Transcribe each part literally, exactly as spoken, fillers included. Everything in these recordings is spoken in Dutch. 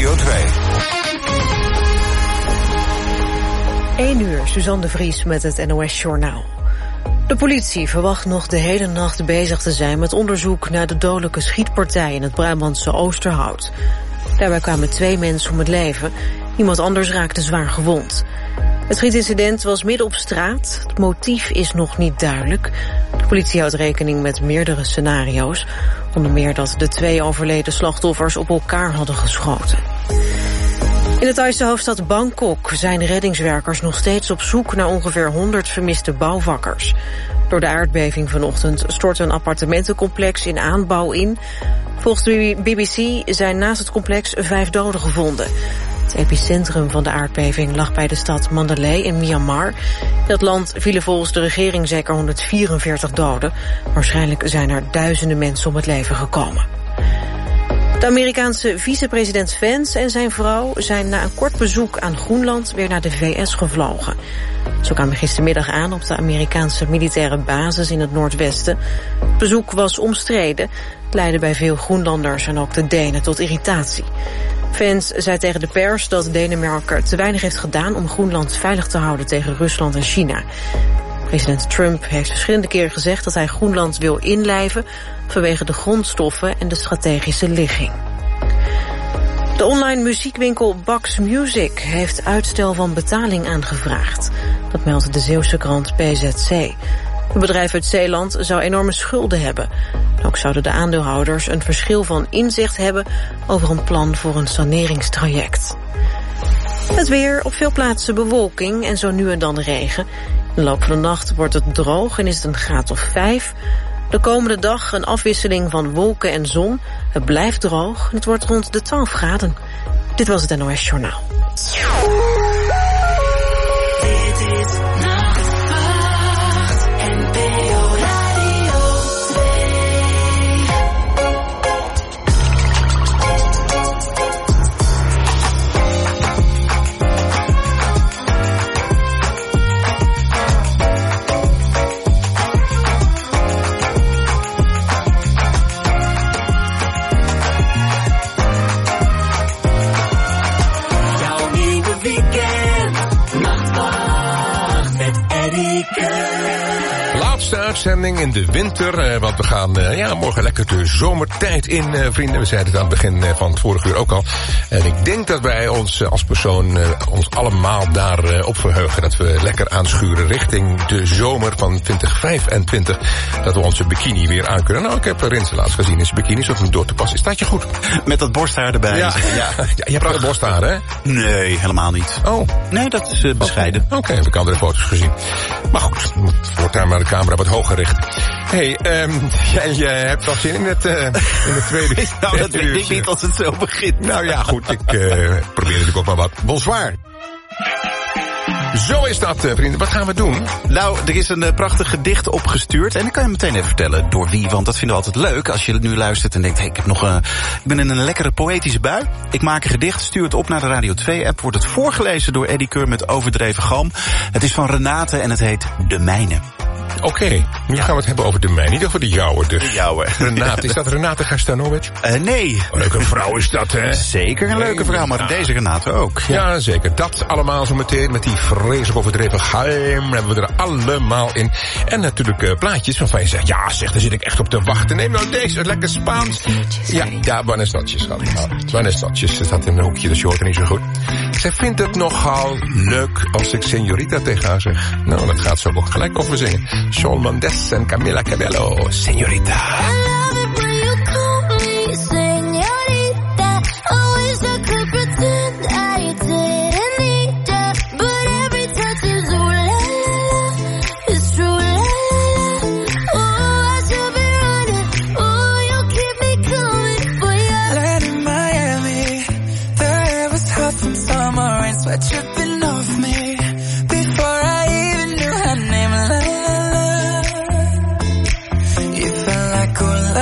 Radio twee. één uur, Suzanne de Vries met het N O S-journaal. De politie verwacht nog de hele nacht bezig te zijn met onderzoek naar de dodelijke schietpartij in het Brabantse Oosterhout. Daarbij kwamen twee mensen om het leven. Iemand anders raakte zwaar gewond. Het schietincident was midden op straat. Het motief is nog niet duidelijk. De politie houdt rekening met meerdere scenario's. Onder meer dat de twee overleden slachtoffers op elkaar hadden geschoten. In de Thaise hoofdstad Bangkok zijn reddingswerkers nog steeds op zoek naar ongeveer honderd vermiste bouwvakkers. Door de aardbeving vanochtend stortte een appartementencomplex in aanbouw in. Volgens de B B C zijn naast het complex vijf doden gevonden. Het epicentrum van de aardbeving lag bij de stad Mandalay in Myanmar. In dat land vielen volgens de regering zeker honderdvierenveertig doden. Waarschijnlijk zijn er duizenden mensen om het leven gekomen. De Amerikaanse vicepresident Vance en zijn vrouw zijn na een kort bezoek aan Groenland weer naar de V S gevlogen. Ze kwamen gistermiddag aan op de Amerikaanse militaire basis in het noordwesten. Het bezoek was omstreden. Het leidde bij veel Groenlanders en ook de Denen tot irritatie. Vance zei tegen de pers dat Denemarken te weinig heeft gedaan om Groenland veilig te houden tegen Rusland en China. President Trump heeft verschillende keren gezegd dat hij Groenland wil inlijven vanwege de grondstoffen en de strategische ligging. De online muziekwinkel Bax Music heeft uitstel van betaling aangevraagd. Dat meldt de Zeeuwse krant P Z C. Het bedrijf uit Zeeland zou enorme schulden hebben. Ook zouden de aandeelhouders een verschil van inzicht hebben over een plan voor een saneringstraject. Het weer, op veel plaatsen bewolking en zo nu en dan regen. In de loop van de nacht wordt het droog en is het een graad of vijf. De komende dag een afwisseling van wolken en zon. Het blijft droog en het wordt rond de twaalf graden. Dit was het N O S-journaal. Laatste uitzending in de winter, uh, want we gaan uh, ja, morgen lekker de zomertijd in, uh, vrienden. We zeiden het aan het begin uh, van het vorige uur ook al. En ik denk dat wij ons uh, als persoon uh, ons allemaal daar uh, op verheugen. Dat we lekker aanschuren richting de zomer van twintig vijfentwintig. Dat we onze bikini weer aan kunnen. Nou, ik heb Rinse laatst gezien in zijn bikini, zodat hem door te passen. Staat je goed? Met dat borsthaar erbij. Ja, ja. ja je hebt wel borsthaar, hè? Nee, helemaal niet. Oh. Nee, dat is uh, bescheiden. Oké, okay, heb ik andere foto's gezien. Maar goed, wordt daar maar de camera wat hoger gericht. Hé, hey, um, jij, jij hebt wel zin in het, uh, in het tweede uur. Nou, dat weet ik niet als het zo begint. Nou ja, goed, ik uh, probeer natuurlijk ook maar wat. Bonsoir. Zo is dat, vrienden. Wat gaan we doen? Nou, er is een uh, prachtig gedicht opgestuurd. En ik kan je meteen even vertellen door wie. Want dat vinden we altijd leuk. Als je nu luistert en denkt, hey, ik, heb nog, uh, ik ben in een lekkere poëtische bui. Ik maak een gedicht, stuur het op naar de Radio twee-app. Wordt het voorgelezen door Eddie Keur met overdreven galm. Het is van Renate en het heet De Mijne. Oké, okay, nu gaan we het hebben over de mijne, niet over de jouwe dus. De jouwe. Renate, is dat Renate Gastanovic? Uh, nee. Een leuke vrouw is dat, hè? Zeker een leuke vrouw, maar ja. Deze Renate ook. Ja. ja, zeker. Dat allemaal zo meteen met die vreselijk overdreven geheim. Hebben we er allemaal in. En natuurlijk uh, plaatjes waarvan je zegt, ja zeg, daar zit ik echt op te wachten. Neem nou deze, lekker Spaans. Ja, ja, buenas noches, schat. Buenas noches, ze staat in een hoekje, dus je hoort er niet zo goed. Zij vindt het nogal leuk als ik señorita tegen haar zeg. Nou, dat gaat ze ook gelijk over zingen. Shawn Mendes en Camila Cabello, señorita. Tripping off me before I even knew her name. La, la, la. You felt like oh,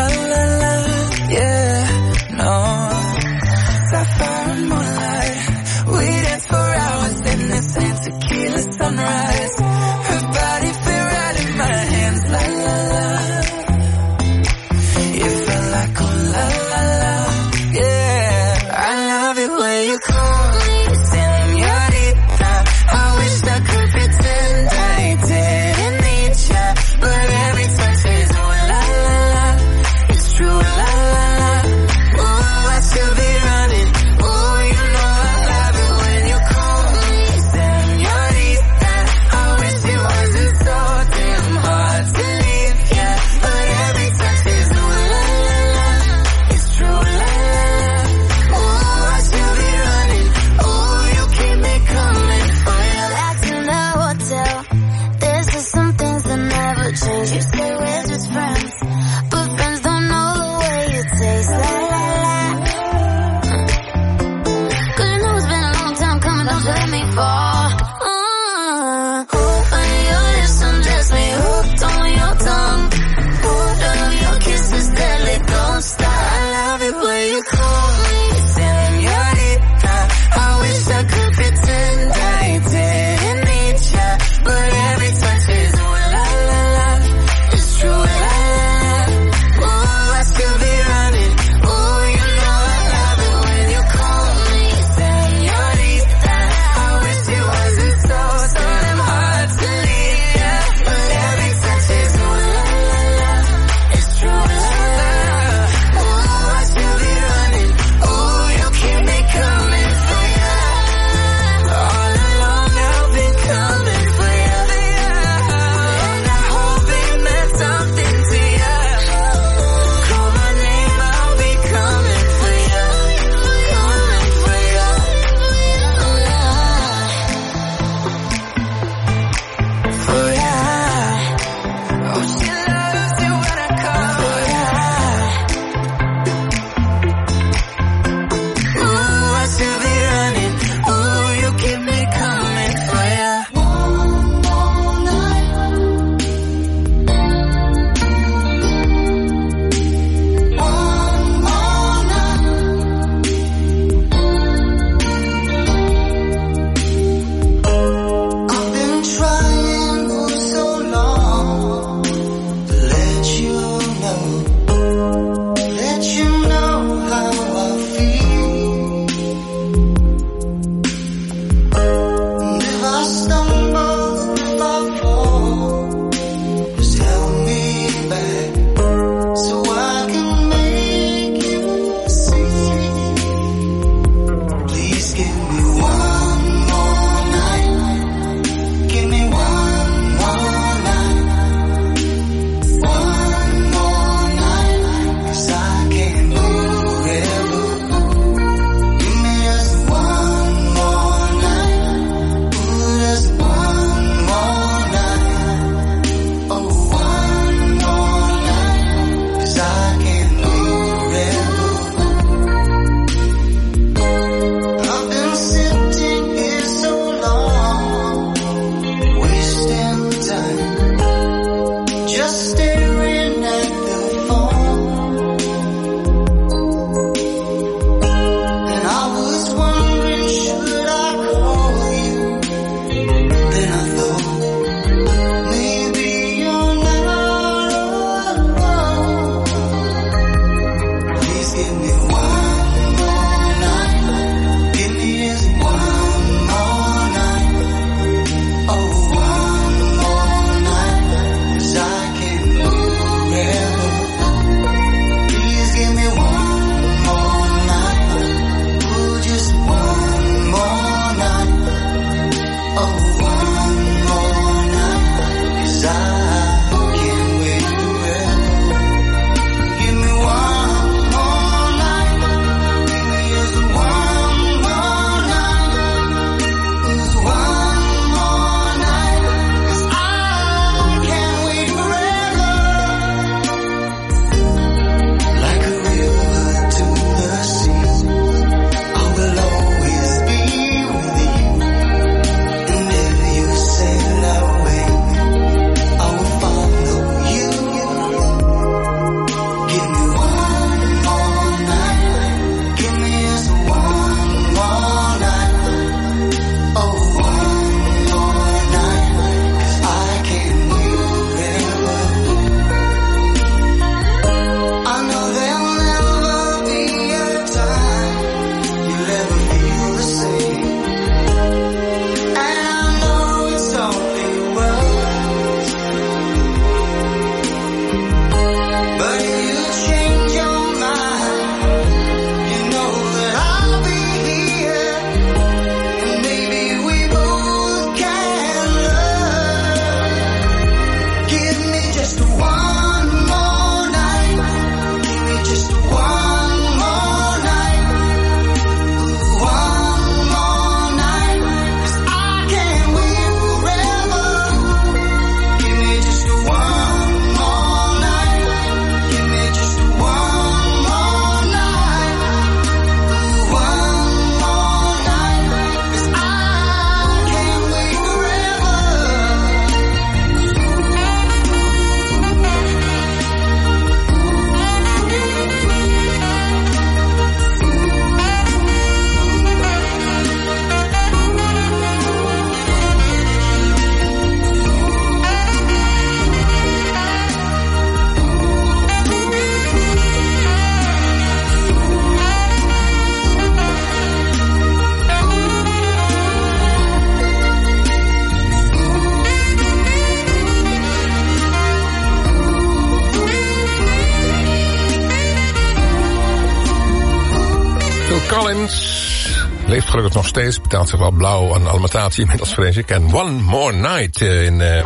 Collins leeft gelukkig nog steeds, betaalt zich wel blauw aan alimentatie inmiddels, vrees ik. En One More Night uh, in... Uh...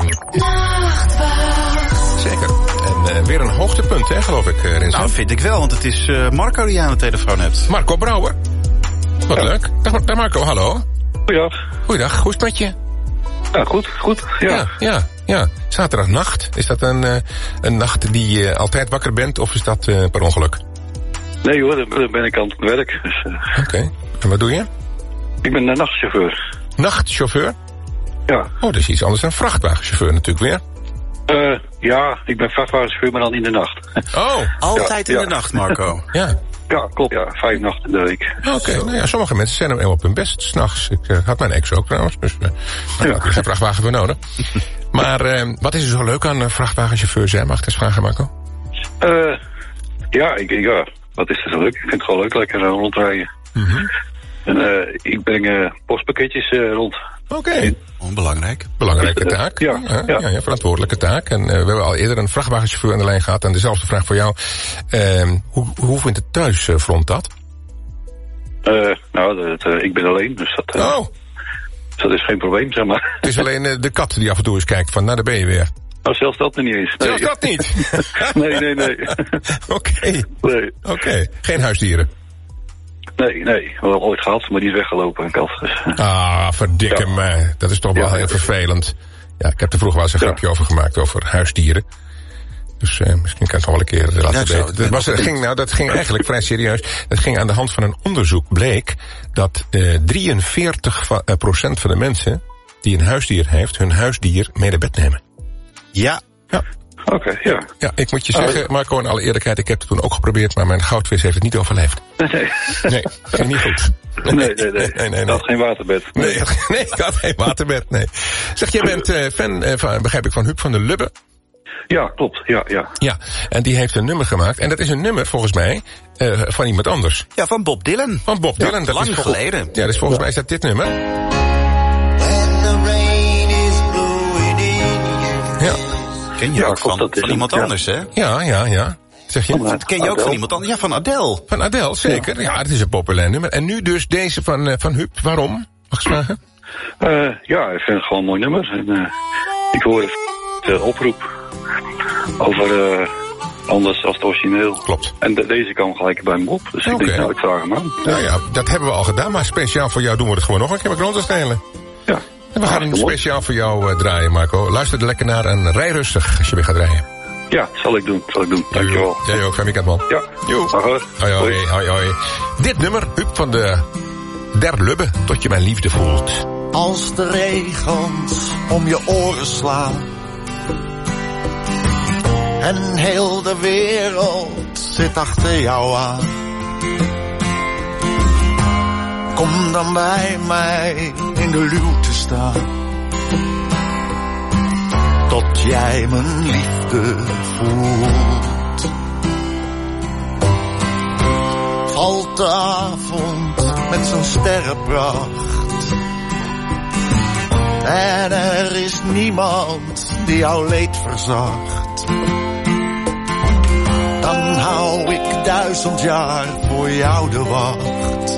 Nachtwacht. Zeker. En uh, weer een hoogtepunt, hè, geloof ik, uh, Rinsen. Nou, vind ik wel, want het is uh, Marco die je aan de telefoon hebt. Marco Brouwer. Wat ja. leuk. Dag, dag Marco, hallo. Goeiedag. Goeiedag, hoe is het met je? Ja, goed, goed. Ja, ja, ja. ja. Zaterdagnacht, is dat een, uh, een nacht die je uh, altijd wakker bent, of is dat uh, per ongeluk? Nee hoor, dan ben ik aan het werk. Dus, uh... Oké, okay. En wat doe je? Ik ben een nachtchauffeur. Nachtchauffeur? Ja. Oh, dat is iets anders dan vrachtwagenchauffeur natuurlijk weer. Uh, ja, ik ben vrachtwagenchauffeur, maar dan in de nacht. Oh. Altijd ja, in ja. de nacht, Marco. Ja. Ja, klopt, ja. Vijf nachten in de week. Oké, okay. Nou ja, sommige mensen zijn er op hun best 's nachts. Ik uh, had mijn ex ook trouwens, dus uh, nou, ja. is een vrachtwagen voor nodig. Maar uh, wat is er zo leuk aan uh, vrachtwagenchauffeur zijn? Mag ik eens vragen, Marco? Uh, ja, ik, ja, wat is er zo leuk? Ik vind het gewoon leuk, lekker uh, rondrijden. Mm-hmm. En uh, ik breng uh, postpakketjes uh, rond. Oké. Okay. Onbelangrijk. Belangrijke taak. Ja, ja, ja. ja, ja verantwoordelijke taak. En uh, we hebben al eerder een vrachtwagenchauffeur aan de lijn gehad. En dezelfde vraag voor jou. Uh, hoe, hoe vindt het thuisfront dat? Uh, nou, dat, uh, ik ben alleen, dus dat, uh, oh. dus dat is geen probleem, zeg maar. Het is alleen uh, de kat die af en toe eens kijkt van, nou, daar ben je weer. Nou, zelfs dat niet eens. Nee. Zelfs dat niet? nee, nee, nee. Oké. Okay. Nee. Oké. Okay. Geen huisdieren? Nee, nee. We hebben ooit gehad, maar die is weggelopen, een kat. Dus. Ah, verdikke ja. mij. Dat is toch wel ja, heel vervelend. Ja, ik heb er vroeger wel eens een ja. grapje over gemaakt, over huisdieren. Dus uh, misschien kan het nog wel een keer uh, laten weten. Ja, dat, was, dat, ging, nou, dat ging eigenlijk vrij serieus. Dat ging aan de hand van een onderzoek. Bleek dat uh, drieënveertig procent van de mensen die een huisdier heeft, hun huisdier mee naar bed nemen. Ja. Ja. Oké, okay, ja. Ja, ik moet je zeggen, Marco, in alle eerlijkheid, ik heb het toen ook geprobeerd, maar mijn goudvis heeft het niet overleefd. Nee, nee. Nee, ging niet goed. Nee, nee, nee. nee, nee, nee. Ik had geen waterbed. Nee, nee, nee ik had geen waterbed, nee. Zeg, jij bent uh, fan, uh, van, begrijp ik, van Huub van der Lubbe? Ja, klopt. Ja, ja. Ja, en die heeft een nummer gemaakt. En dat is een nummer, volgens mij, uh, van iemand anders. Ja, van Bob Dylan. Van Bob Dylan. Ja, dat lang is volgens, geleden. Ja, dus volgens ja. mij is dat dit nummer. Ja. Ken je ja, ook van, dat van iemand ja. anders, hè? Ja, ja, ja. Zeg je? Dat ken je ook Adele. van iemand anders? Ja, van Adele. Van Adele, zeker. Ja, het is een populair nummer. En nu dus deze van, uh, van Huub. Waarom? Mag ik vragen? Uh, ja, ik vind het gewoon een mooi nummer. En, uh, ik hoorde de oproep over uh, anders als het origineel. Klopt. En de, deze kwam gelijk bij me op. Dus Okay. ik denk, nou, ik vraag hem aan. Nou ja, dat hebben we al gedaan. Maar speciaal voor jou doen we het gewoon nog een keer met Grond stelen. Ja. En we gaan hem speciaal voor jou uh, draaien, Marco. Luister er lekker naar en rij rustig als je weer gaat rijden. Ja, zal ik doen. Zal ik doen. Dankjewel. Jij ook, fijn weekend, man. Ja. Jo. Dag hoor. Hoi, hoi, hoi, hoi. Dit nummer, Huub van de Der Lubbe, tot je mijn liefde voelt. Als de regens om je oren slaan en heel de wereld zit achter jou aan, kom dan bij mij in de luwte staan, tot jij mijn liefde voelt. Valt de avond met zijn sterrenpracht en er is niemand die jouw leed verzacht, dan hou ik duizend jaar voor jou de wacht,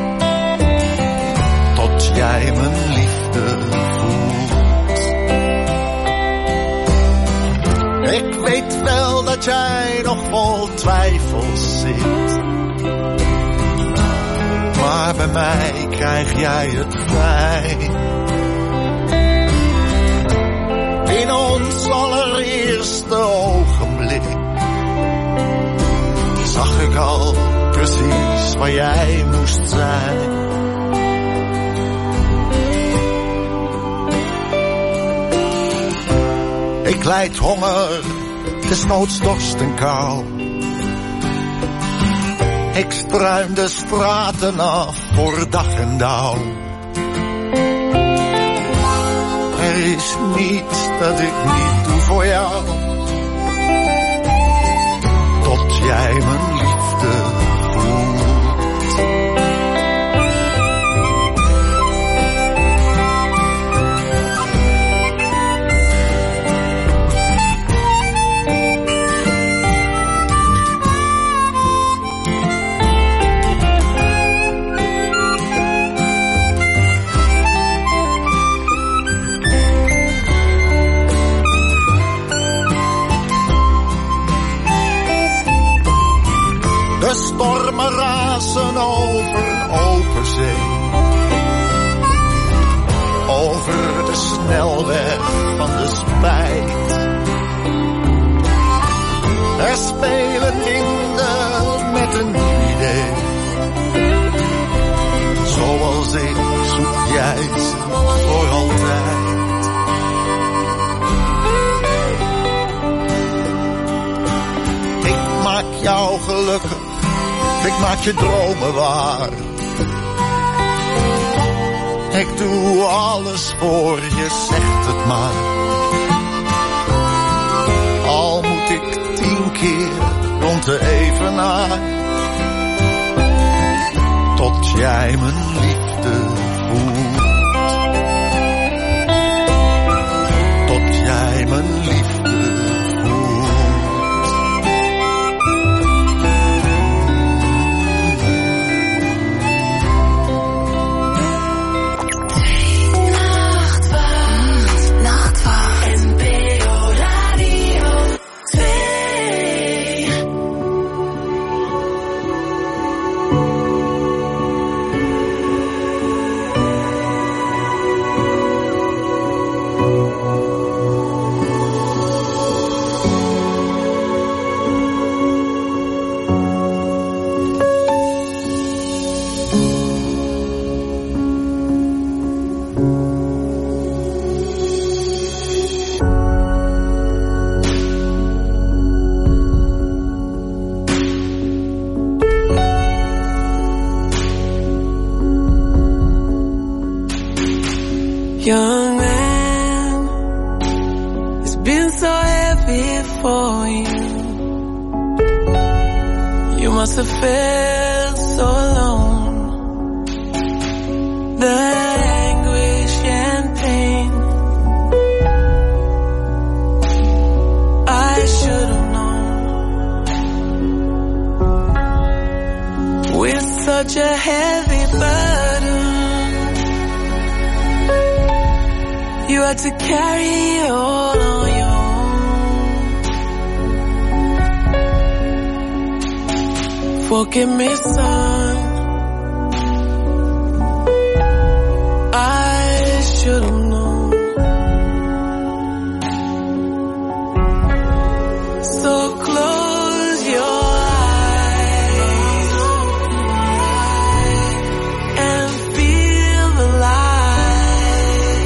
tot jij mijn liefde voelt. Ik weet wel dat jij nog vol twijfels zit, maar bij mij krijg jij het vrij. In ons allereerste ogenblik zag ik al precies waar jij moest zijn. Ik lijd honger, desnoods dorst en kou. Ik struim de straten af voor dag en dauw. Er is niets dat ik niet doe voor jou, tot jij mijn liefde voelt. De stormen razen over open zee, over de snelweg van de spijt. Er spelen winden met een nieuw idee, zoals ik zoek jij ze voor altijd. Ik maak jou gelukkig, ik maak je dromen waar. Ik doe alles voor je, zegt het maar. Al moet ik tien keer rond de evenaar, tot jij mijn liefde voelt. Tot jij mijn liefde voelt. Young man, it's been so heavy before you. You must have felt so alone. The anguish and pain. I should have known. With such a heavy burden, you had to carry it all on your own. Forgive me, son. I should have known. So close your eyes and feel the light.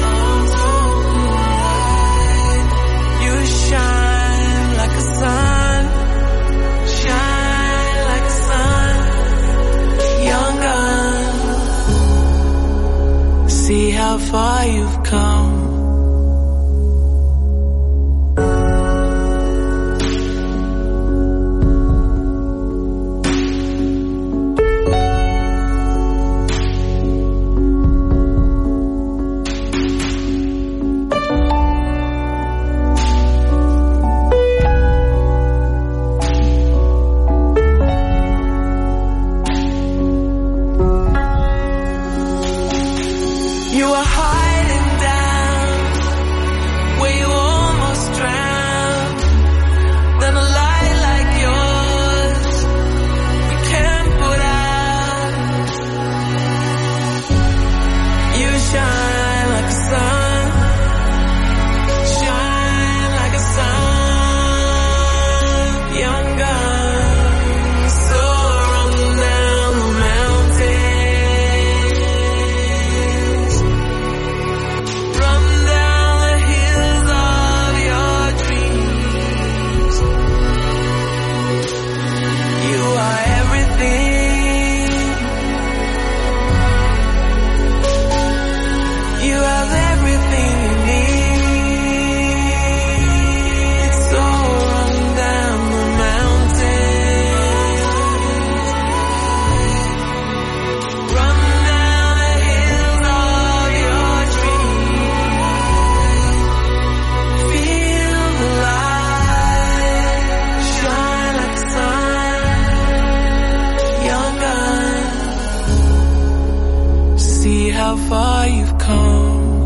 You shine like a sun, shine like a sun, young gun. See how far you've come. You were hiding down where you almost drowned. Then a light like yours we can't put out. You shine like a sun, shine like a sun, young gun. So run down the mountain. Run down the hills of your dreams. You are everything. You have everything you need. So run down the mountain. Run down the hills of your dreams. Feel the light, shine like the sun, young gun. See how far you've come.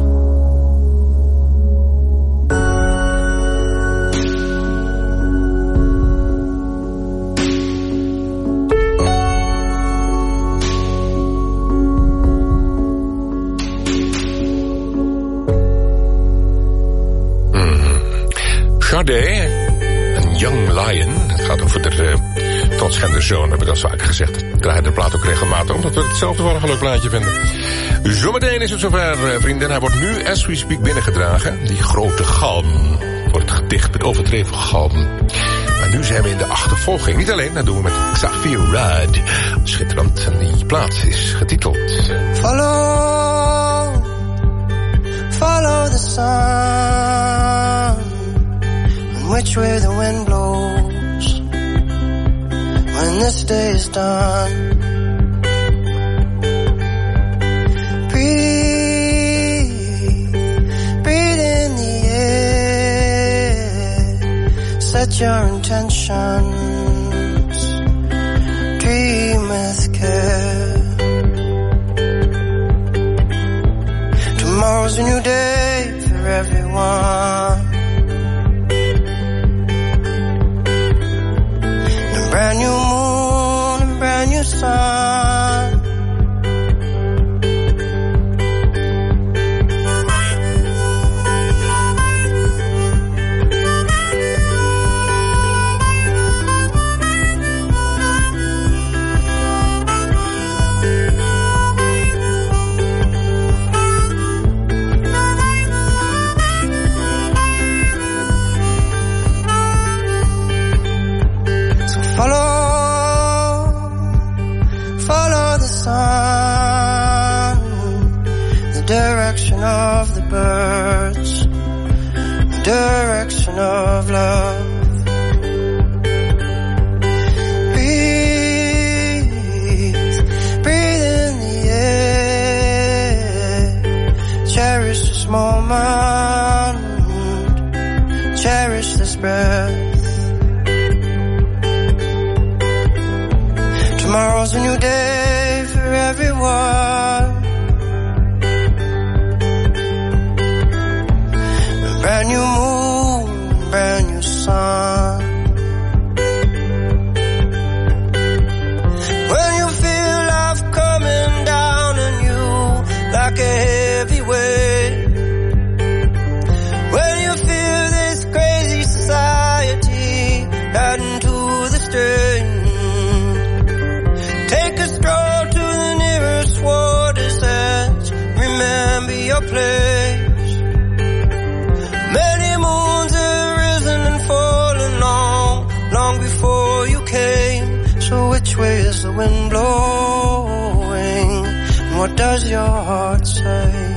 Sade, een Young Lion. Het gaat over de uh, transgender zoon, heb ik al vaker gezegd. Ik draai de plaat ook regelmatig, omdat we hetzelfde wel een leuk plaatje vinden. Zometeen is het zover, uh, vrienden. Hij wordt nu, as we speak, binnengedragen. Die grote galm wordt gedicht met overdreven galm. Maar nu zijn we in de achtervolging. Niet alleen, dat doen we met Xavier Rudd. Schitterend. En die plaat is getiteld Follow, follow the sun, and which way the wind blows when this day is done. Breathe, breathe in the air, set your intentions, dream with care. Tomorrow's a new day for everyone. And a brand new moon and brand new sun. Of the birds, the direction of love. Breathe, breathe in the air. Cherish this moment, cherish this breath. Tomorrow's a new day for everyone. A brand new moon, brand new sun. When you feel life coming down on you like a heavy weight. When you feel this crazy society adding to the strain. Take a stroll to the nearest water's edge. Remember your place. Many moons have risen and fallen long, long before you came. So which way is the wind blowing? And what does your heart say?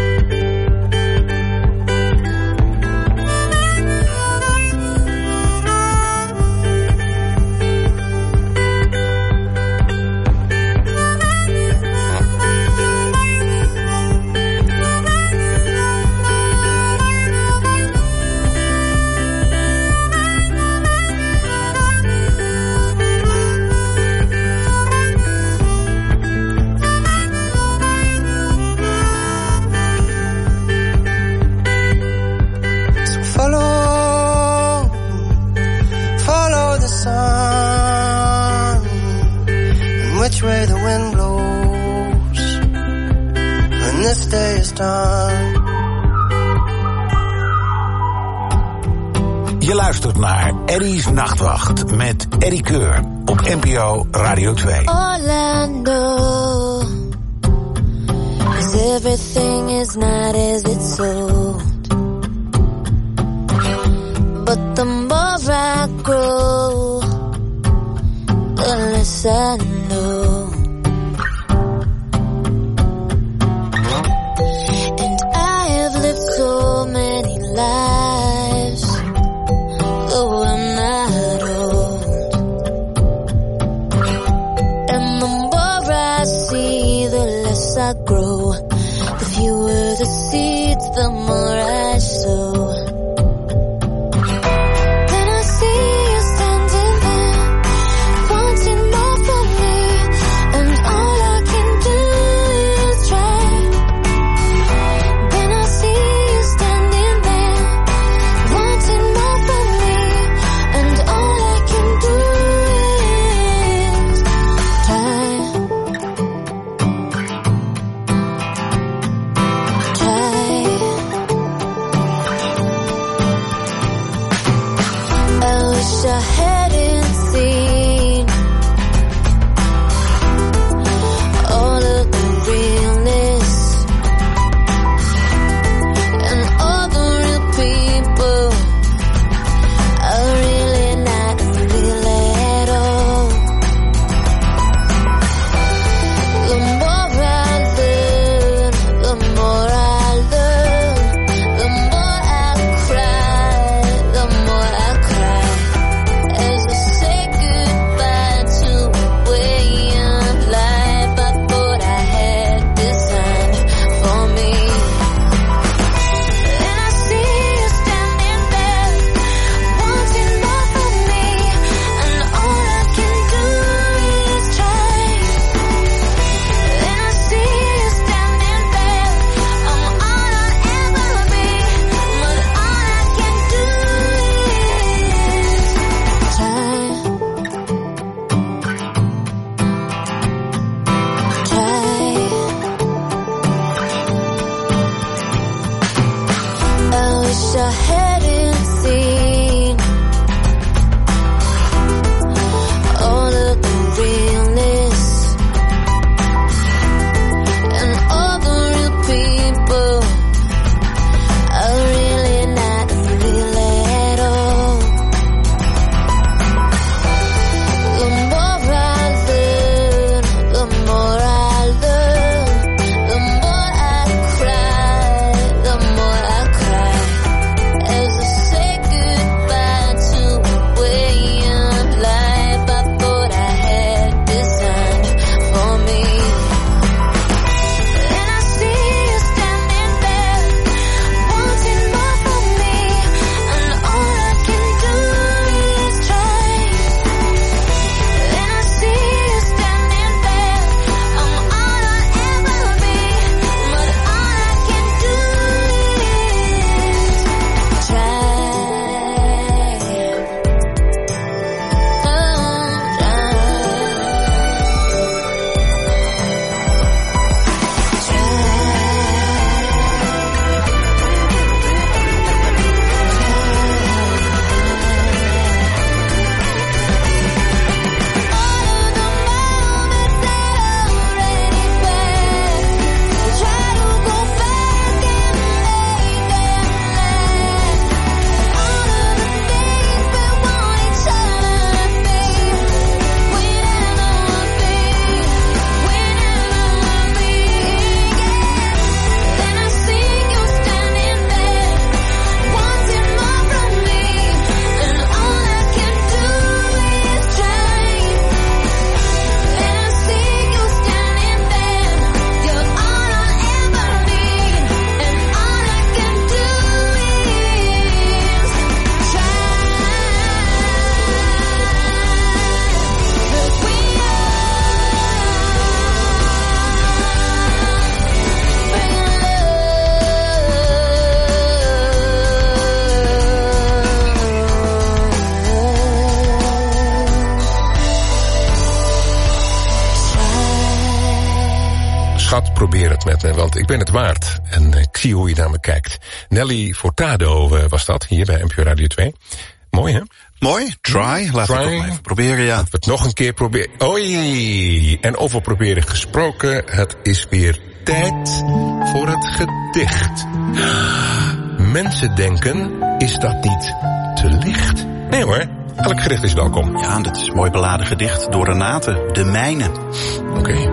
Which way the wind blows when this day is done. Je luistert naar Eddie's Nachtwacht met Eddie Keur op N P O Radio twee. All I know is everything is not as it's sold. But the more I grow, the less I know. And I have lived so many lives, though I'm not old. And the more I see, the less I grow. The fewer the seeds, the more I sow. Schat, probeer het met me, want ik ben het waard. En ik zie hoe je naar me kijkt. Nelly Furtado uh, was dat, hier bij N P O Radio twee. Mooi, hè? Mooi, try. Laten we het nog even proberen, ja. Laten we het nog een keer proberen. Oei! En over proberen gesproken, het is weer tijd voor het gedicht. Mensen denken, is dat niet te licht? Nee hoor, elk gedicht is welkom. Ja, dit is een mooi beladen gedicht door Renate, De Mijne. Oké. Okay.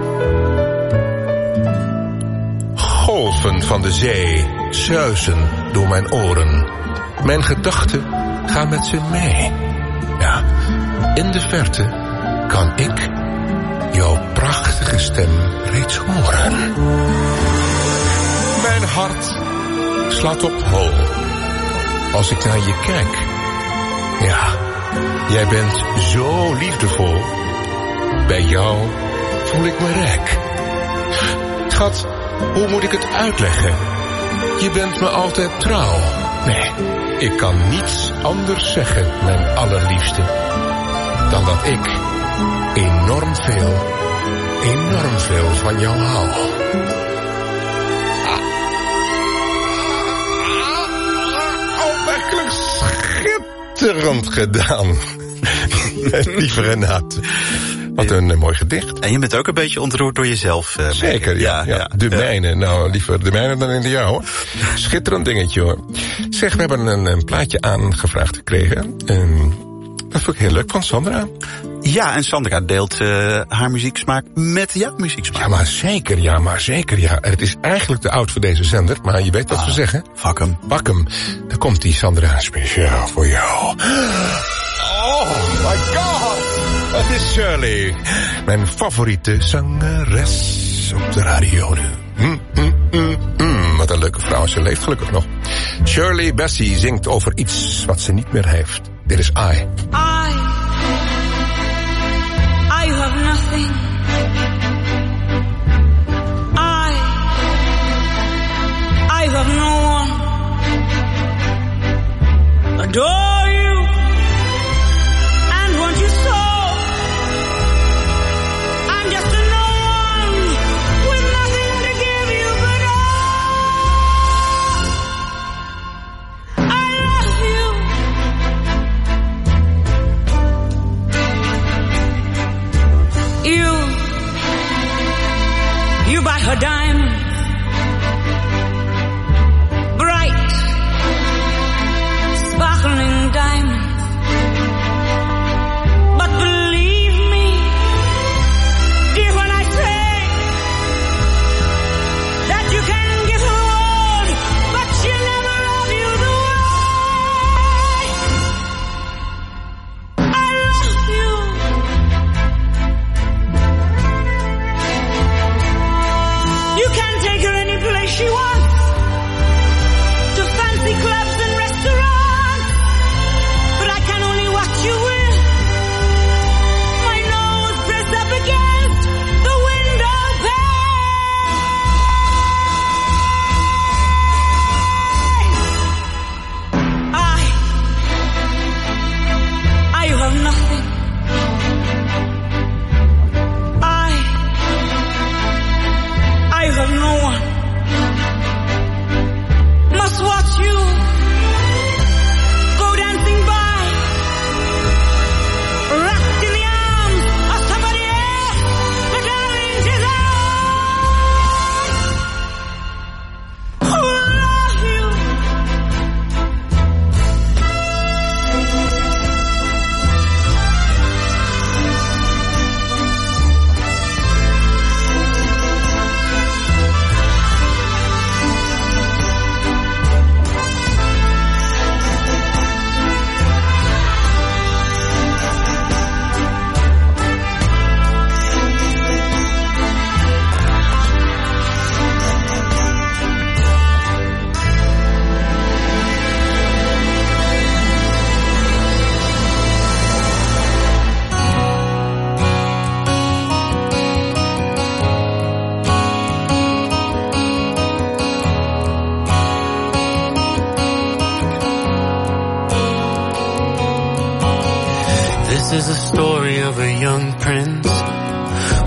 Golven van de zee suizen door mijn oren. Mijn gedachten gaan met ze mee. Ja, in de verte kan ik jouw prachtige stem reeds horen. Mijn hart slaat op hol als ik naar je kijk. Ja, jij bent zo liefdevol. Bij jou voel ik me rijk. Schat, hoe moet ik het uitleggen? Je bent me altijd trouw. Nee, ik kan niets anders zeggen, mijn allerliefste, dan dat ik enorm veel, enorm veel van jou hou. Oh, werkelijk schitterend gedaan. Lieve Renate. Wat een uh, mooi gedicht. En je bent ook een beetje ontroerd door jezelf. Uh, Zeker, ja, ja, ja. De mijne. Nou, liever de mijne dan in de jou, hoor. Schitterend dingetje, hoor. Zeg, we hebben een, een plaatje aangevraagd gekregen. Um, dat vond ik heel leuk van Sandra. Ja, en Sandra deelt uh, haar muzieksmaak met jouw muzieksmaak. Ja, maar zeker, ja, maar zeker, ja. Het is eigenlijk te oud voor deze zender, maar je weet wat ah, we zeggen. Pak hem. Pak hem. Daar komt die Sandra, speciaal voor jou. Oh, my God. Het is Shirley, mijn favoriete zangeres op de radio. Mm, mm, mm, mm. Wat een leuke vrouw, ze leeft gelukkig nog. Shirley Bassey zingt over iets wat ze niet meer heeft. Dit is I. I, I have nothing. I, I have no one. Adore you and want you so. Buy her diamonds, bright, sparkling diamonds. But believe me, dear, when I say that you can give her all, but she'll never love you the way I love you. You can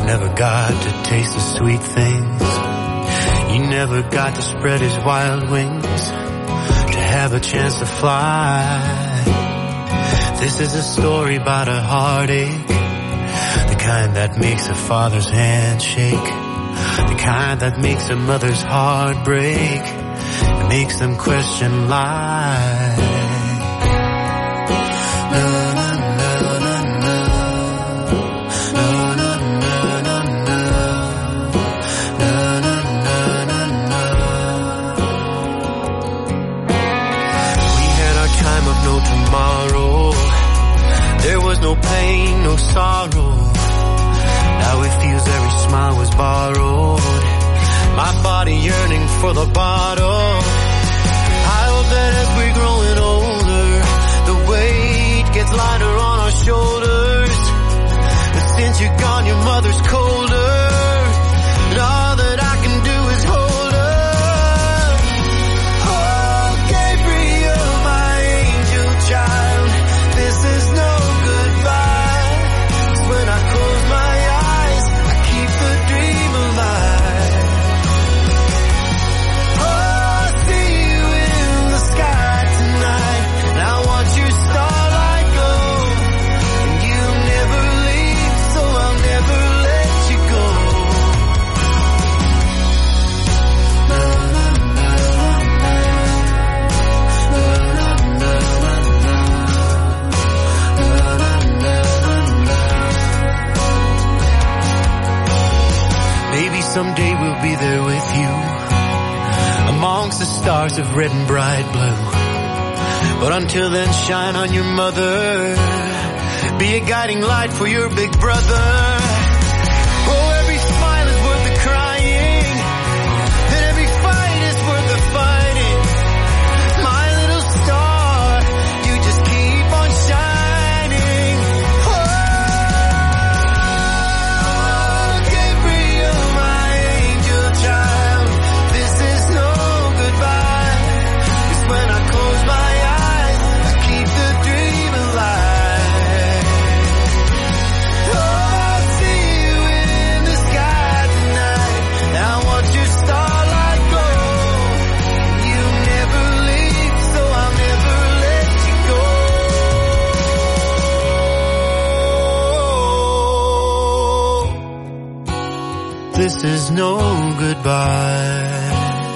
never got to taste the sweet things. He never got to spread his wild wings, to have a chance to fly. This is a story about a heartache, the kind that makes a father's hand shake, the kind that makes a mother's heart break, and makes them question life. Na, na, na, na, na. Na, na, na, na, na. Na, na, na, na, na. We had our time of no tomorrow. There was no pain, no sorrow. Now it feels every smile was borrowed. My body yearning for the bottle. I hope that as we're growing older, the weight gets lighter on our shoulders. But since you're gone, your mother's colder, and all that I can do is hold her. Oh, Gabriel, my angel child, this is no goodbye. 'Cause when I close my eyes, I keep the dream alive. Oh, I see you in the sky tonight, and I watch your starlight glow. And you never leave, so I'll never let you go. Na, na, na, na. Na, na, na, na, na. Na, na, na, na, na. Maybe someday we'll be there with you, amongst the stars of red and bright blue. But until then, shine on your mother, be a guiding light for your big brother. Oh, every smile is worth the crying, and every fight is worth the fighting. My little star, you just keep on shining. Oh, Gabriel, my angel child, this is no goodbye. 'Cause when I close my eyes, I keep the dream alive. Oh, I see you in the sky tonight, now watch your starlight glow. You never leave, so I'll never let you go. This is no goodbye.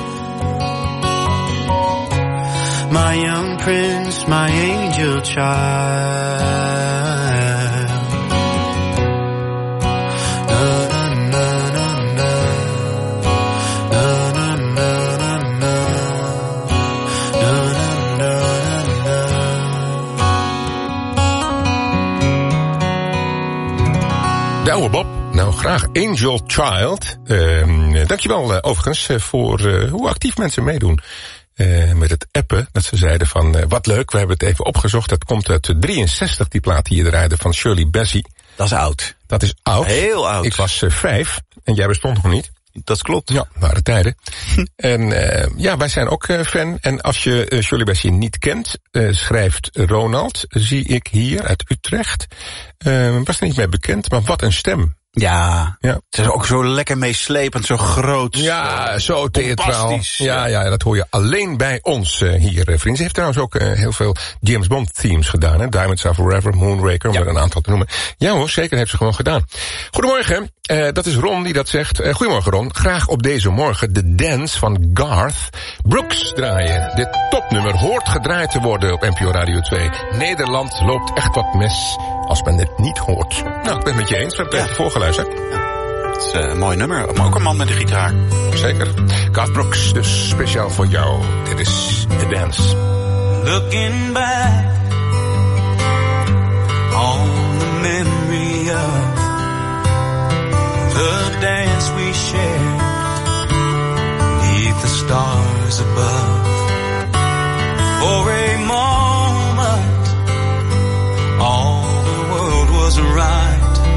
My young prince, my angel child. Na, na, na, na, na. Na, na, na, na, na. Na, na, na, na. De oude Bob. Nou, graag Angel Child. Uh, dankjewel uh, overigens uh, voor uh, hoe actief mensen meedoen. Uh, met het appen, dat ze zeiden van uh, wat leuk, we hebben het even opgezocht. Dat komt uit drieënzestig, die plaat die je draaide van Shirley Bassey. Dat is oud. Dat is oud. Heel oud. Ik was uh, vijf en jij bestond nog niet. Dat klopt. Ja, waren tijden. En uh, ja, wij zijn ook uh, fan. En als je uh, Shirley Bassey niet kent, uh, schrijft Ronald, zie ik hier uit Utrecht. Uh, was er niet mee bekend, maar wat een stem. Ja, ja, het is ook zo lekker meeslepend, zo groot. Ja, zo theatraal. Ja, ja, dat hoor je alleen bij ons uh, hier, uh, vrienden. Ze heeft trouwens ook uh, heel veel James Bond themes gedaan. Hè? Diamonds Are Forever, Moonraker, om ja. er een aantal te noemen. Ja hoor, zeker, heeft ze gewoon gedaan. Goedemorgen, uh, dat is Ron die dat zegt. Uh, goedemorgen Ron, graag op deze morgen de dance van Garth Brooks draaien. Dit topnummer hoort gedraaid te worden op N P O Radio twee. Nederland loopt echt wat mis als men het niet hoort. Nou, ik ben het met je eens, we hebben het ja. voorgeluisterd. Het is uh, een mooi nummer, maar ook een man met een gitaar. Zeker. Garth Brooks, dus speciaal voor jou. Dit is The Dance. Looking back on the memory of the dance we shared beneath the stars above. For a moment, all the world was right.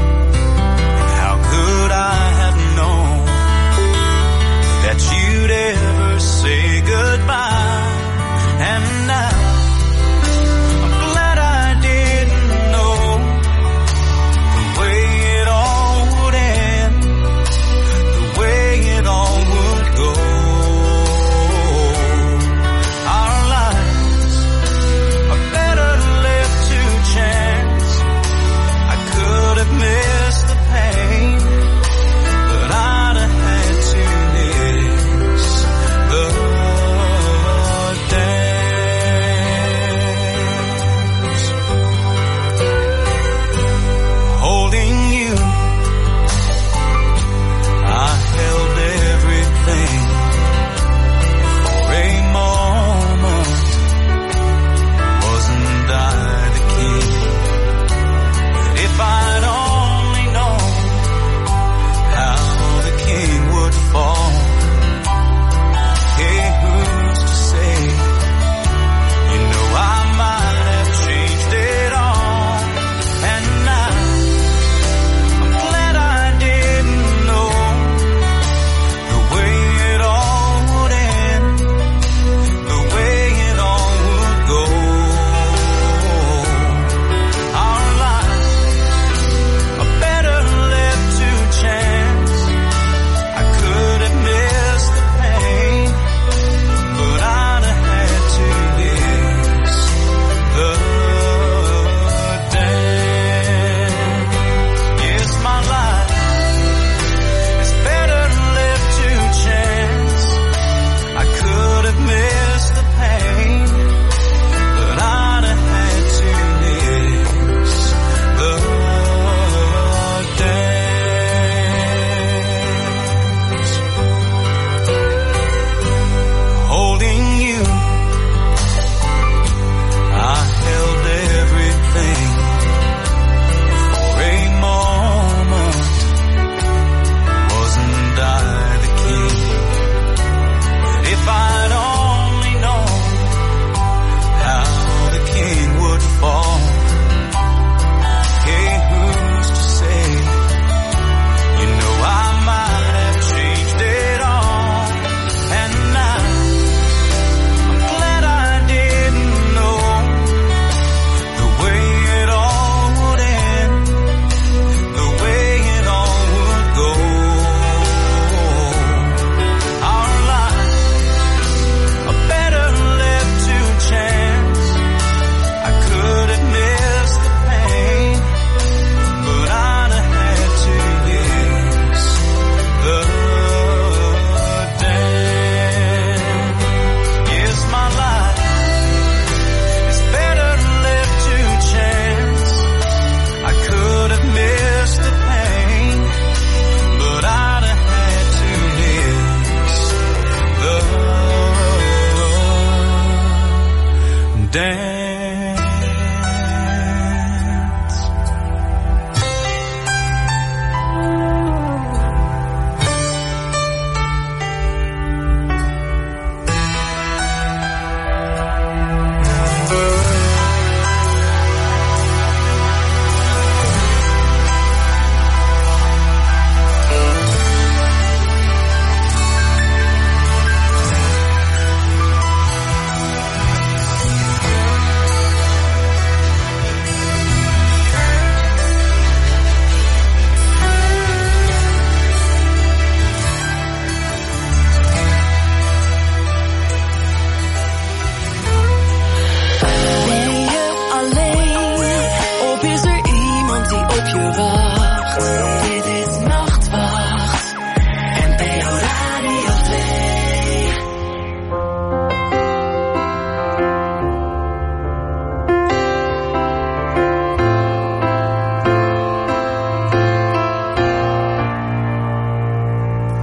Could I have known that you'd ever say goodbye? And now I'm glad I didn't know the way it all would end.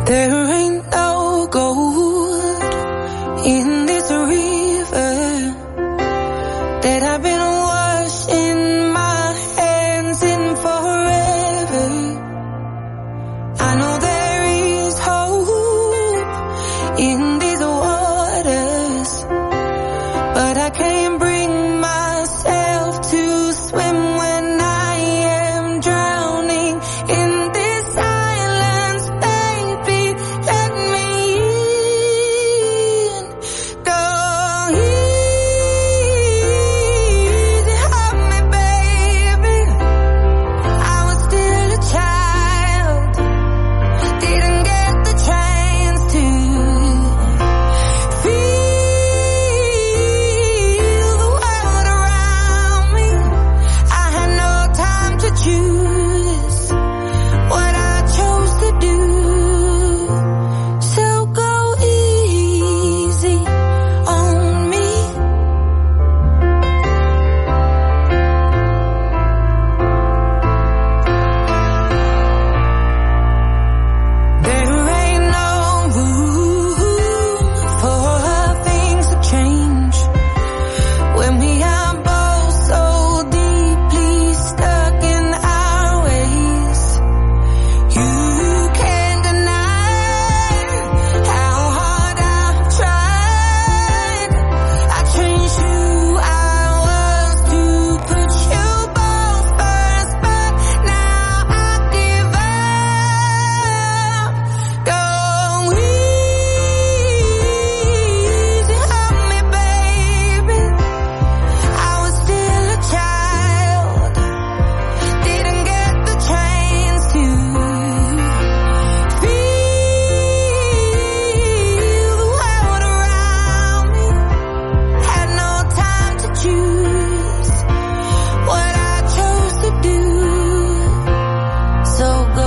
There ain't no gold in this river that I've been washing my hands in forever. I know there is hope in these waters, but I can't bring myself to swim when I am drowning in this silence. Baby, let me in. Go easy on me, baby. I was still a child, didn't get the chance to feel the world around me. I had no time to choose what I chose to do. So go easy on me. There ain't no room for things to change when we are both so deeply stuck in our ways. You can't deny how hard I've tried. I changed who I was to put you both first, but now I give up. Go easy on me, baby. I was still a child, didn't get the chance to feel the world around me. Had no time to choose what I chose to do. So go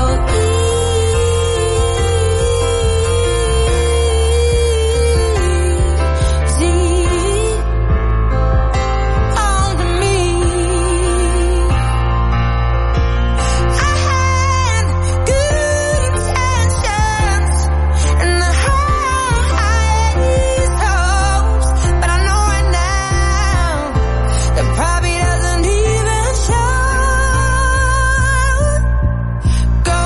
easy on me. I had good intentions and the highest hopes, but I know right now that probably doesn't even show. Go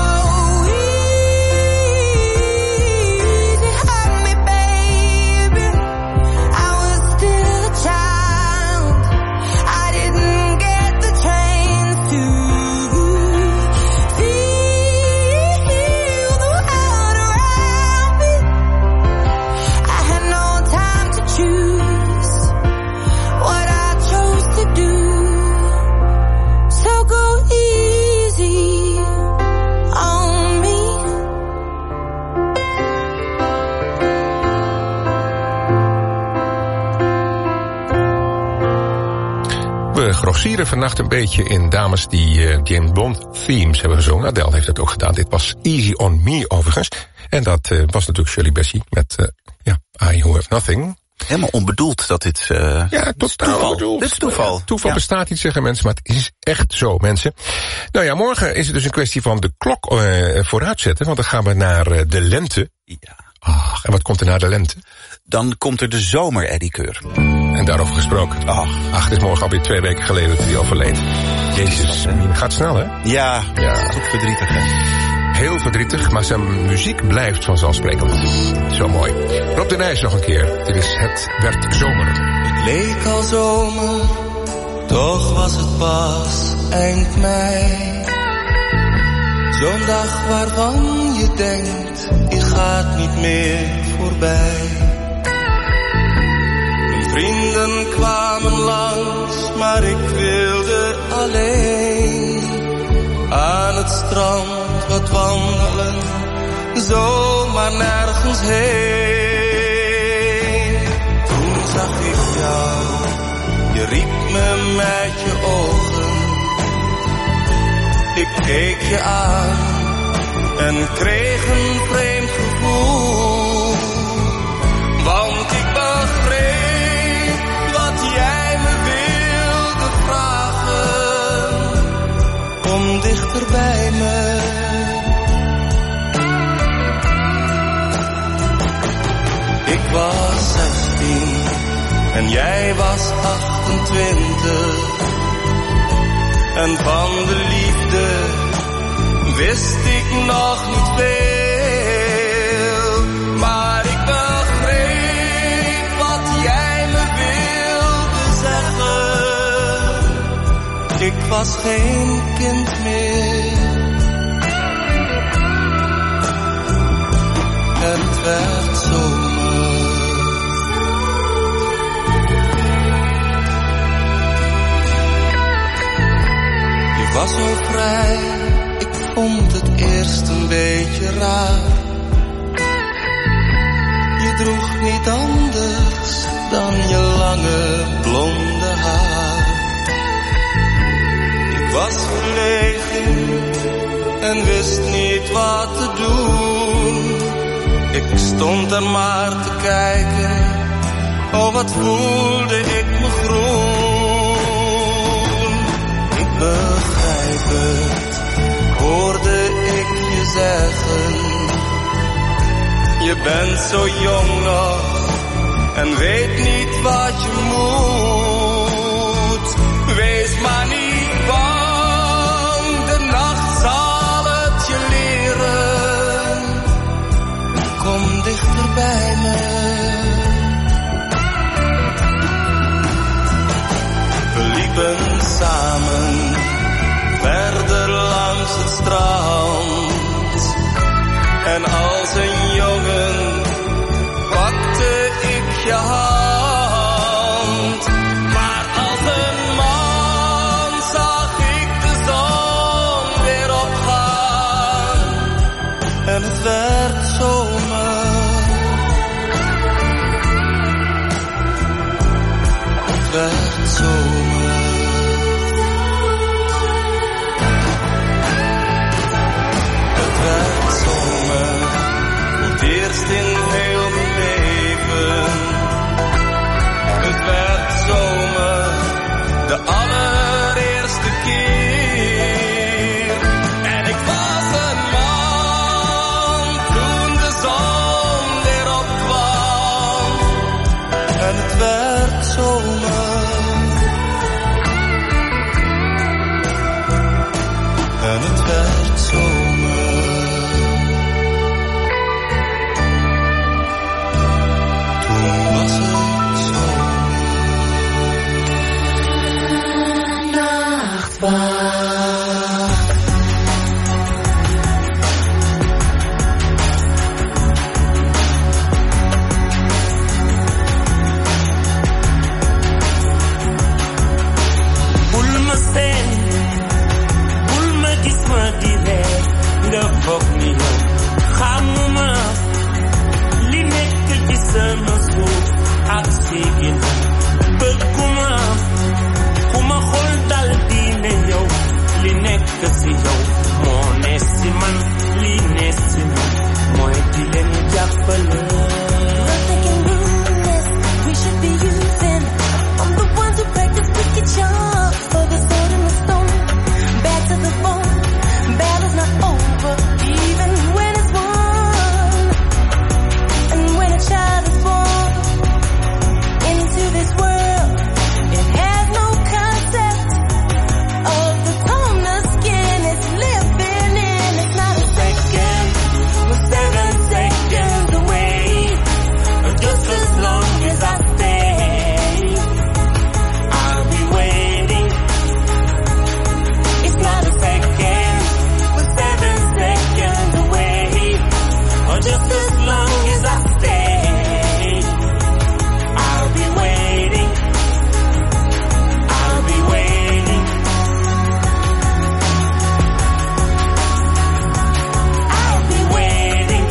easy on me, baby. I was still a child, I didn't get the chance to feel the world around me. I had no time to choose what I chose to do. So go easy on me. We grossieren vannacht een beetje in dames die uh, James Bond themes hebben gezongen. Adele heeft dat ook gedaan. Dit was Easy on Me overigens. En dat uh, was natuurlijk Shirley Bassey met uh, ja, I Who Have Nothing. Helemaal onbedoeld dat dit... Uh, Ja, totaal onbedoeld. Dit is toeval. Ja, toeval Ja. bestaat niet, zeggen mensen, maar het is echt zo, mensen. Nou ja, morgen is het dus een kwestie van de klok uh, vooruitzetten, want dan gaan we naar uh, de lente. Ja. Ach, en wat komt er na de lente? Dan komt er de zomer, Eddie Keur. En daarover gesproken. Ach. Ach, het is morgen alweer twee weken geleden dat hij overleed. Jezus, gaat snel, hè? Ja, Ja. dat is ook verdrietig, hè? Heel verdrietig, maar zijn muziek blijft vanzelfsprekend. Zo mooi. Rob de Nijs nog een keer. Dit is Het werd zomer. Het leek al zomer, toch was het pas eind mei. Zo'n dag waarvan je denkt, die gaat niet meer voorbij. Mijn vrienden kwamen langs, maar ik wilde alleen aan het strand wat wandelen, zomaar nergens heen. Toen zag ik jou, je riep me met je ogen. Ik keek je aan en kreeg een vreemd gevoel. Want ik begreep wat jij me wilde vragen. Kom dichter bij me. en jij was achtentwintig. En van de liefde wist ik nog niet veel, maar ik begreep wat jij me wilde zeggen. Ik was geen kind meer. En het werd zomer. Je was zo vrij, ik vond het eerst een beetje raar. Je droeg niet anders dan je lange blonde haar. Ik was verlegen en wist niet wat te doen. Ik stond er maar te kijken, oh wat voelde ik me groen. Ik begrijp het, hoorde ik je zeggen. Je bent zo jong nog en weet niet wat je moet. Wees maar niet bang, de nacht zal het je leren. Kom dichter bij me. We liepen samen verder langs het strand. En als een jongen pakte ik je hand. Maar als een man zag ik de zon weer opgaan. En het werd zomer. Het werd zomer. Het werd zomer. Voor het eerst in heel mijn leven. Het werd zomer. De allereerste keer. En ik was een man toen de zon weer opkwam. En het werd zomer. En het werd zomer. Toen was het zomer. Nachtwacht. Bul ma seen, bul ma gis ma di reer, nga foog ni yow xamuma li nekk ci sama suuf ak sigin. Bëgguma ku ma xool dal di ne yow li nekk si yow moo ne si man, li ne si man mooy di leen jàppale. We should be using. I'm the ones who practice wicked charm for the sword and the stone. Back to the bone. Battle's not over, even when it's won. And when a child is born into this world, it has no concept of the tone the skin is living in. It's not a second, we're seven seconds away. Just as long as I stay, I'll be waiting. It's not a second, we're seven seconds away. Or just as long as I stay, I'll be waiting. I'll be waiting. I'll be waiting.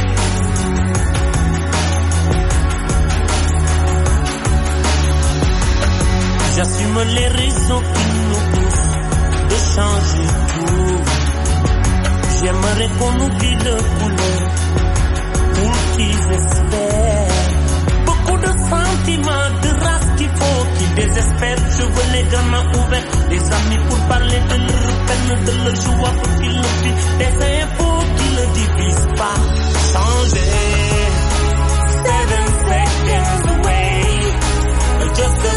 J'assume les raisons qui nous poussent de changer tout. J'aimerais qu'on oublie le couleur pour qu'ils espèrent. Beaucoup de sentiments, de race qu'il faut qu'ils désespèrent. Je veux les gamins ouverts, des amis pour parler de leur peine, de leur joie pour qu'ils le vivent. Des infos qui ne divisent pas. Changer. Seven seconds away. Just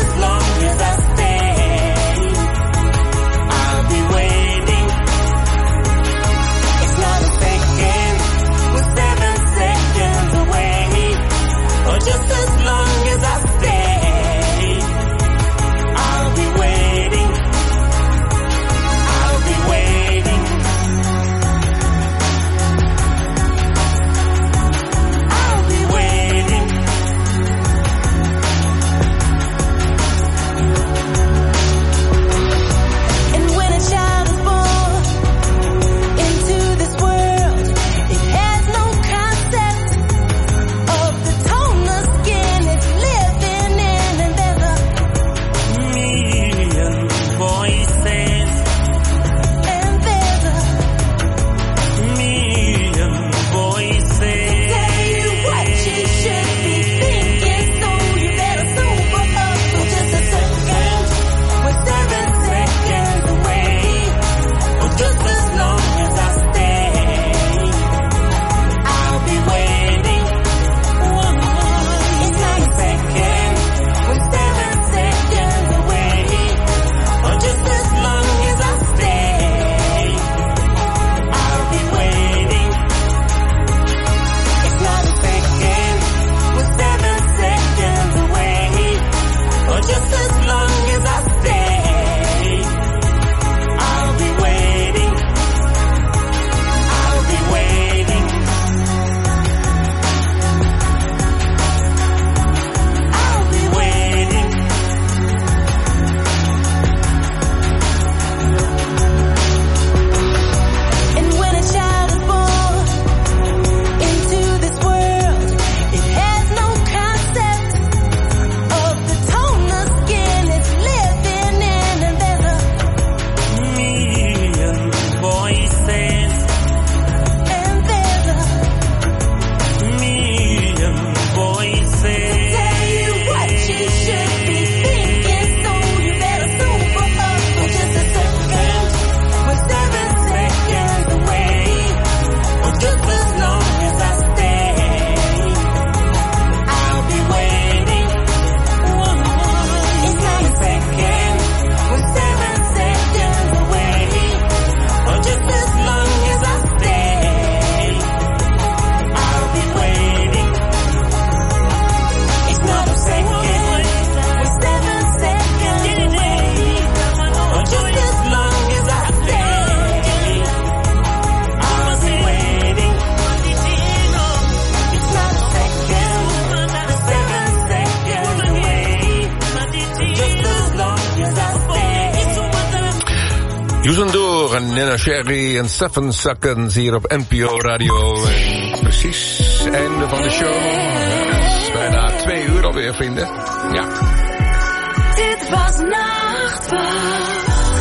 Yusandur en Nina Sherry en Seven Seconds hier op N P O Radio. En precies, einde van de show. Het is bijna twee uur alweer, vrienden. Ja. Dit was Nachtwacht.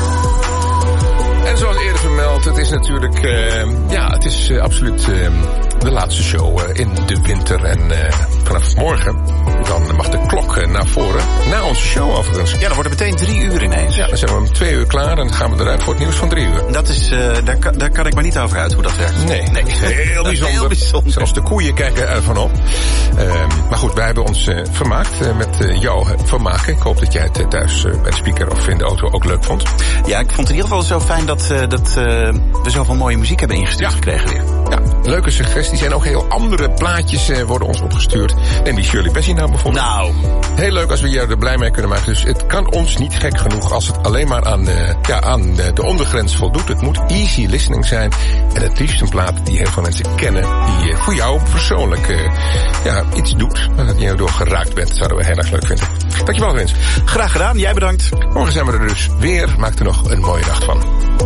En zoals eerder vermeld, het is natuurlijk, uh, ja, het is uh, absoluut uh, de laatste show uh, in de winter. En uh, vanaf morgen, dan mag de klok uh, naar voren. Na onze show overigens. Ja, dan wordt het meteen drie uur ineens. Ja, dan zijn we om twee uur klaar en dan gaan we eruit voor het nieuws van drie uur. Dat is, uh, daar, kan, daar kan ik maar niet over uit hoe dat werkt. Nee, nee. Heel bijzonder. Heel bijzonder. Zelfs de koeien kijken ervan op. Uh, maar goed, wij hebben ons uh, vermaakt uh, met uh, jouw vermaken. Ik hoop dat jij het uh, thuis uh, bij de speaker of in de auto ook leuk vond. Ja, ik vond het in ieder geval zo fijn dat, uh, dat uh, we zoveel mooie muziek hebben ingestuurd ja. gekregen weer. Ja, leuke suggesties en ook heel andere plaatjes uh, worden ons opgestuurd. En die Shirley Bassey nou bijvoorbeeld. Nou. Heel leuk als we jou er blij mee kunnen maken. Dus het kan ons niet gek genoeg als het alleen maar aan, uh, ja, aan de, de ondergrens voldoet. Het moet easy listening zijn. En het liefst een plaat die heel veel mensen kennen. Die uh, voor jou persoonlijk uh, ja, iets doet. En dat je door geraakt bent. Dat zouden we heel erg leuk vinden. Dankjewel, Rens. Graag gedaan. Jij bedankt. Morgen zijn we er dus weer. Maak er nog een mooie dag van.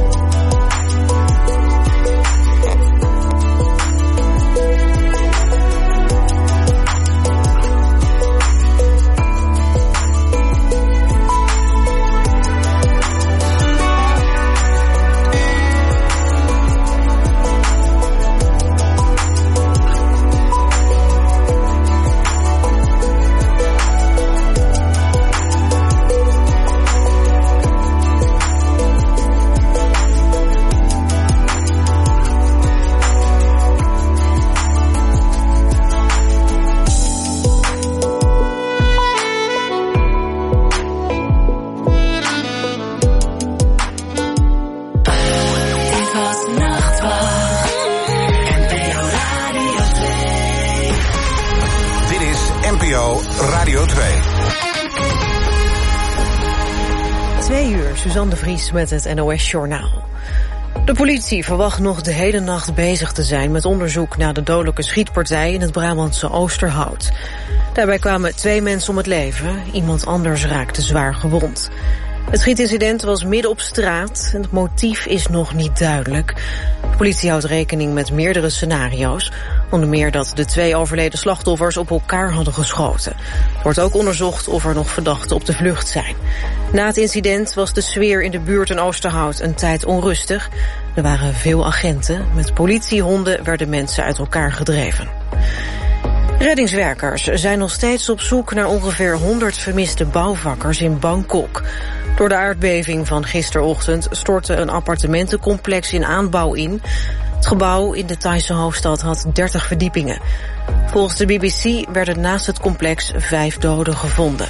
Suzanne de Vries met het N O S-journaal. De politie verwacht nog de hele nacht bezig te zijn met onderzoek naar de dodelijke schietpartij in het Brabantse Oosterhout. Daarbij kwamen twee mensen om het leven, iemand anders raakte zwaar gewond. Het schietincident was midden op straat en het motief is nog niet duidelijk. De politie houdt rekening met meerdere scenario's. Onder meer dat de twee overleden slachtoffers op elkaar hadden geschoten. Er wordt ook onderzocht of er nog verdachten op de vlucht zijn. Na het incident was de sfeer in de buurt in Oosterhout een tijd onrustig. Er waren veel agenten. Met politiehonden werden mensen uit elkaar gedreven. Reddingswerkers zijn nog steeds op zoek naar ongeveer honderd vermiste bouwvakkers in Bangkok. Door de aardbeving van gisterochtend stortte een appartementencomplex in aanbouw in. Het gebouw in de Thaise hoofdstad had dertig verdiepingen. Volgens de B B C werden naast het complex vijf doden gevonden.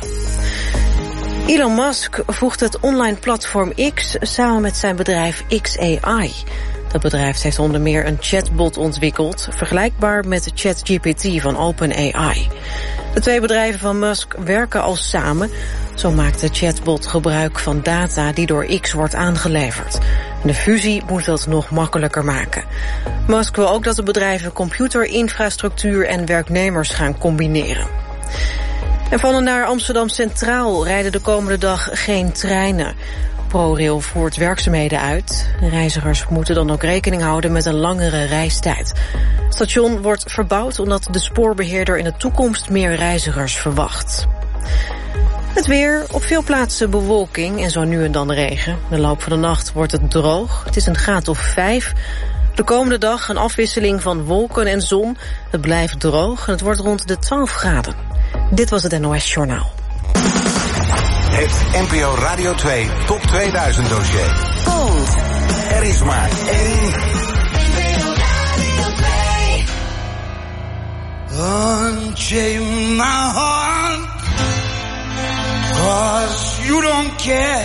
Elon Musk voegt het online platform X samen met zijn bedrijf X A I. Dat bedrijf heeft onder meer een chatbot ontwikkeld, vergelijkbaar met ChatGPT van OpenAI. De twee bedrijven van Musk werken al samen. Zo maakt de chatbot gebruik van data die door X wordt aangeleverd. De fusie moet dat nog makkelijker maken. Musk wil ook dat de bedrijven computerinfrastructuur en werknemers gaan combineren. En van en naar Amsterdam Centraal rijden de komende dag geen treinen. ProRail voert werkzaamheden uit. Reizigers moeten dan ook rekening houden met een langere reistijd. Het station wordt verbouwd omdat de spoorbeheerder in de toekomst meer reizigers verwacht. Het weer, op veel plaatsen bewolking en zo nu en dan regen. De loop van de nacht wordt het droog. Het is een graad of vijf. De komende dag een afwisseling van wolken en zon. Het blijft droog en het wordt rond de twaalf graden. Dit was het N O S-journaal. Het N P O Radio twee Top tweeduizend dossier. Goed. Er is maar één. Unchain my heart, 'cause you don't care.